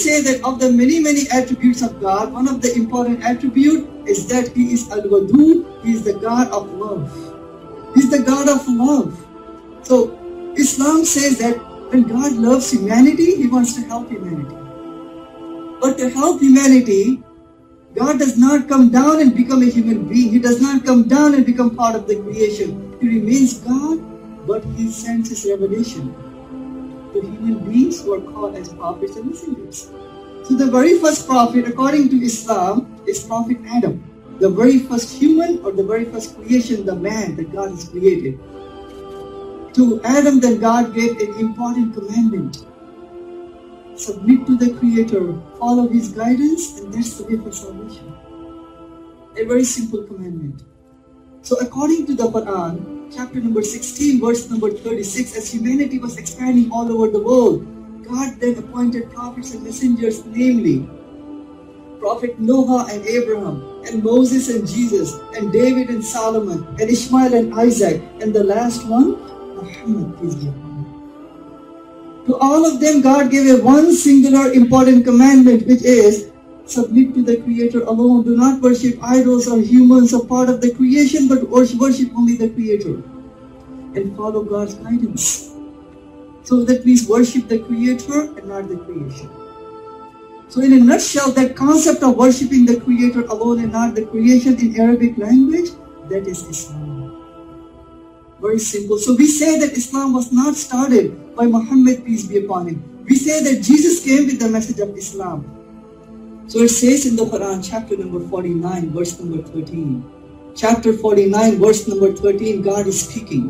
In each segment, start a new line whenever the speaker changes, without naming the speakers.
say that of the many attributes of God, one of the important attribute is that He is Al-Wadud, He is the God of love. He is the God of love. So Islam says that when God loves humanity, He wants to help humanity. But to help humanity, God does not come down and become a human being. He does not come down and become part of the creation. He remains God, but He sends His revelation to human beings who are called as prophets and messengers. So the very first prophet, according to Islam, is Prophet Adam. The very first human or the very first creation, the man that God has created. To Adam, then God gave an important commandment. Submit to the Creator, follow His guidance, and that's the way for salvation. A very simple commandment. So according to the Quran, chapter number 16, verse number 36, as humanity was expanding all over the world, God then appointed prophets and messengers, namely Prophet Noah and Abraham, and Moses and Jesus, and David and Solomon, and Ishmael and Isaac, and the last one, Muhammad, peace be upon him. To all of them, God gave a one singular important commandment, which is submit to the Creator alone. Do not worship idols or humans or part of the creation, but worship only the Creator and follow God's guidance. So that means worship the Creator and not the creation. So in a nutshell, that concept of worshipping the Creator alone and not the creation in Arabic language, that is Islam. Very simple. So we say that Islam was not started by Muhammad, peace be upon him. We say that Jesus came with the message of Islam. So it says in the Quran, chapter number 49, verse number 13. Chapter 49, verse number 13, God is speaking.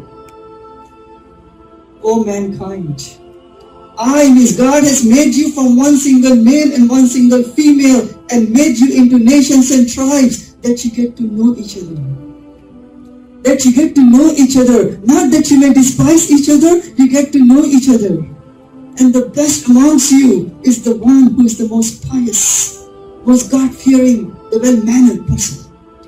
O mankind, I, means God, has made you from one single male and one single female and made you into nations and tribes that you get to know each other. That you get to know each other. Not that you may despise each other, you get to know each other. And the best amongst you is the one who is the most pious, most God-fearing, the well-mannered person.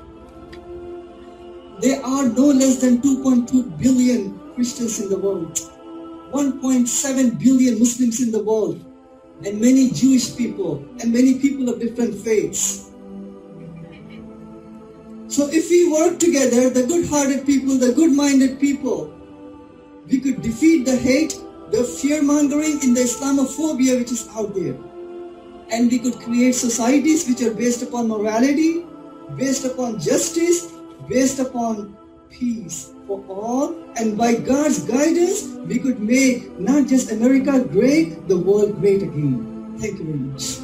There are no less than 2.2 billion Christians in the world, 1.7 billion Muslims in the world, and many Jewish people, and many people of different faiths. So if we work together, the good-hearted people, the good-minded people, we could defeat the hate, the fear-mongering in the Islamophobia which is out there. And we could create societies which are based upon morality, based upon justice, based upon peace for all. And by God's guidance, we could make not just America great, the world great again. Thank you very much.